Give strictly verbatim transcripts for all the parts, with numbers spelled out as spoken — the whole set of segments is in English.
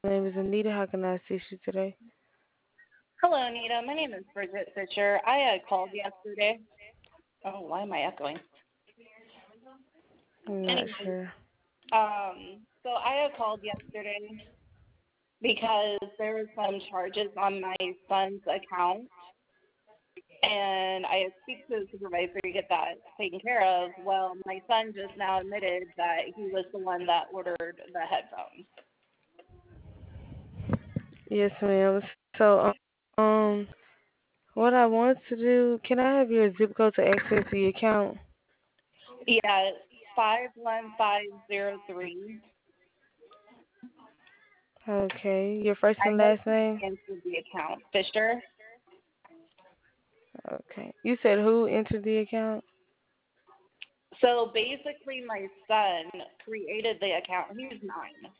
My name is Anita. How can I assist you today? Hello, Anita. My name is Bridget Fisher. I had called yesterday. Oh, why am I echoing? I'm not Anyway, sure. um, so I had called yesterday because there were some charges on my son's account, and I had speak to the supervisor to get that taken care of. Well, my son just now admitted that he was the one that ordered the headphones. Yes, ma'am. So, um, what I want to do, can I have your zip code to access the account? Yeah, it's five one five zero three. Okay. Your first I and know last who name? answered the account. Fisher. Okay. You said who entered the account? So basically, my son created the account. He was nine,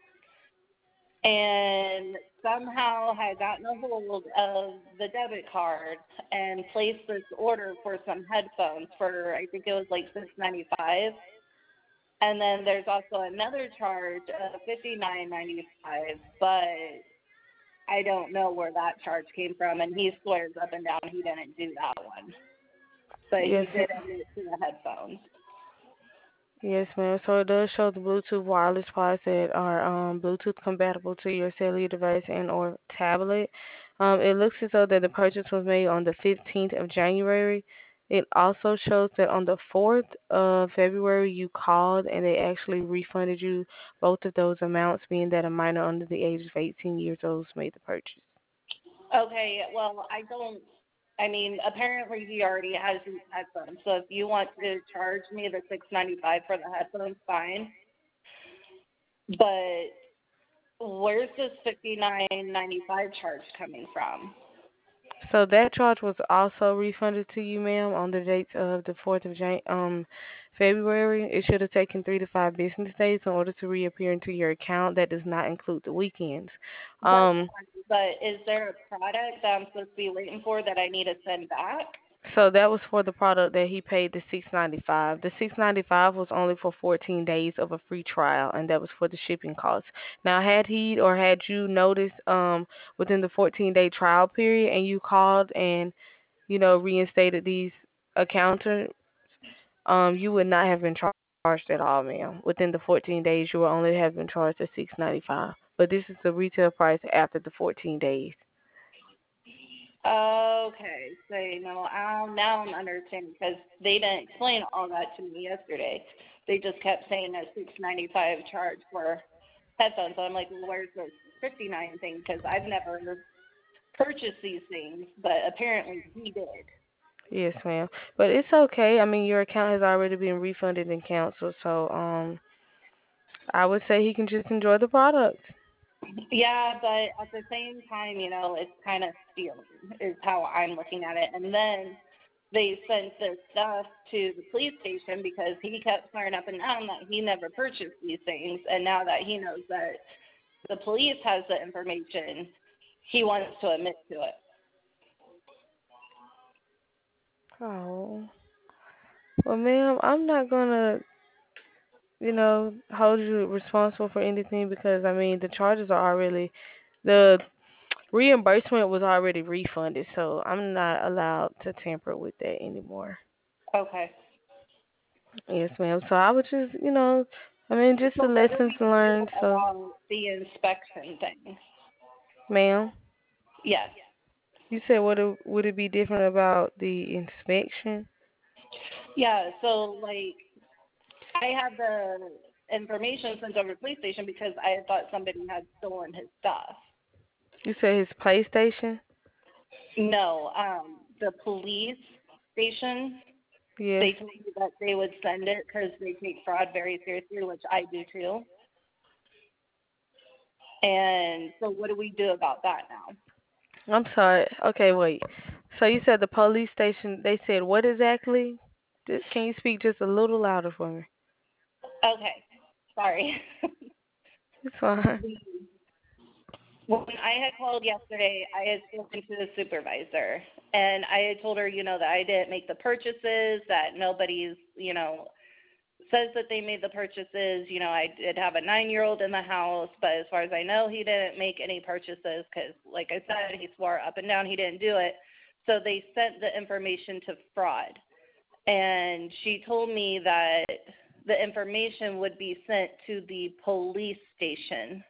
and somehow had gotten a hold of the debit card and placed this order for some headphones for I think it was like six ninety five. And then there's also another charge of fifty nine ninety five, but I don't know where that charge came from. And he swears up and down he didn't do that one, but he Yes, did admit to the headphones. yes, ma'am. So it does show the Bluetooth wireless pods that are um, Bluetooth compatible to your cellular device and or tablet. Um, it looks as though that the purchase was made on the fifteenth of January. It also shows that on the fourth of February you called and they actually refunded you both of those amounts, being that a minor under the age of eighteen years old made the purchase. Okay, well, I don't. I mean, apparently he already has these headphones. So if you want to charge me the six ninety five for the headphones, fine. But where's this fifty nine ninety five charge coming from? So that charge was also refunded to you, ma'am, on the dates of the fourth of Jan- um February. It should have taken three to five business days in order to reappear into your account. That does not include the weekends. That's Um, fine. But is there a product that I'm supposed to be waiting for that I need to send back? so that was for the product that he paid the six ninety five. The six ninety five was only for fourteen days of a free trial, and that was for the shipping costs. Now, had he or had you noticed um within the fourteen day trial period, and you called and you know reinstated these accounts, um, you would not have been charged at all, ma'am. Within the fourteen days, you will only have been charged at six ninety five. But this is the retail price after the fourteen days. Okay, so no, um, now I'm understanding because they didn't explain all that to me yesterday. They just kept saying a six ninety five charge for headphones. So I'm like, well, where's this fifty nine thing? Because I've never purchased these things, but apparently he did. Yes, ma'am. But it's okay. I mean, your account has already been refunded and canceled, so um, I would say he can just enjoy the product. Yeah, but at the same time, you know, it's kind of stealing is how I'm looking at it. And then they sent this stuff to the police station because he kept swearing up and down that he never purchased these things. And now that he knows that the police has the information, he wants to admit to it. Oh, well, ma'am, I'm not gonna, you know, hold you responsible for anything because I mean the charges are already the reimbursement was already refunded, so I'm not allowed to tamper with that anymore. Okay. Yes, ma'am. So I would just, you know, I mean, just So the what do lessons we do learned. So, about the inspection thing? ma'am, Yes. you said what it, would it be different about the inspection? Yeah, so like I had the information sent over to the police station because I had thought somebody had stolen his stuff. You said his PlayStation. No, um, the police station, Yes. they told me that they would send it because they take fraud very seriously, which I do too. And so, what do we do about that now? I'm sorry. Okay, wait. So you said the police station. They said what exactly? Just, can you speak just a little louder for me? Okay, sorry. It's fine. The When I had called yesterday, I had spoken to the supervisor, and I had told her, you know, that I didn't make the purchases, that nobody's, you know, says that they made the purchases. You know, I did have a nine-year-old in the house, but as far as I know, he didn't make any purchases because, like I said, he swore up and down he didn't do it. So they sent the information to fraud. And she told me that the information would be sent to the police station.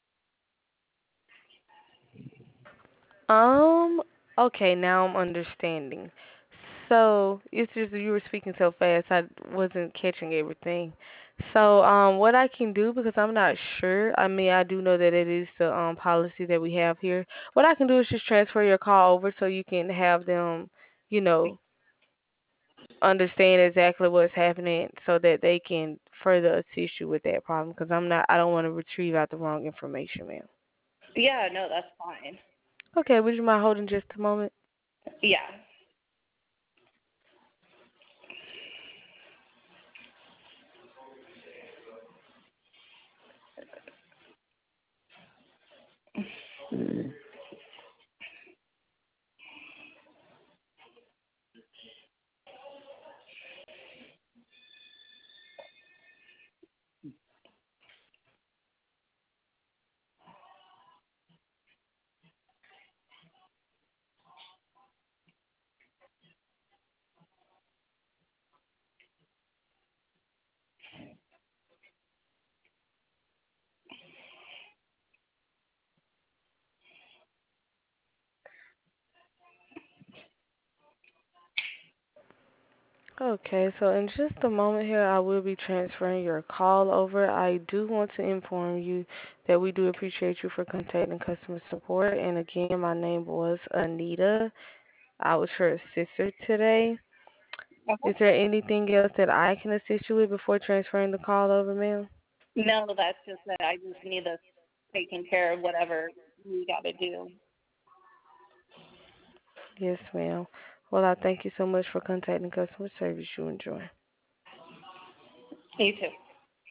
Um, okay, now I'm understanding. So, it's just you were speaking so fast, I wasn't catching everything. So, um, what I can do, because I'm not sure, I mean, I do know that it is the um policy that we have here. What I can do is just transfer your call over so you can have them, you know, understand exactly what's happening so that they can further assist you with that problem. Because I'm not, I don't want to retrieve out the wrong information, ma'am. Yeah, no, that's fine. Okay, would you mind holding just a moment? Yeah. Okay, so in just a moment here, I will be transferring your call over. I do want to inform you that we do appreciate you for contacting customer support. And again, my name was Anita. I was her assistant today. Okay. Is there anything else that I can assist you with before transferring the call over, ma'am? No, that's just that I just need this taken care of, whatever we got to do. Yes, ma'am. Well, I thank you so much for contacting customer service. You enjoy. You too.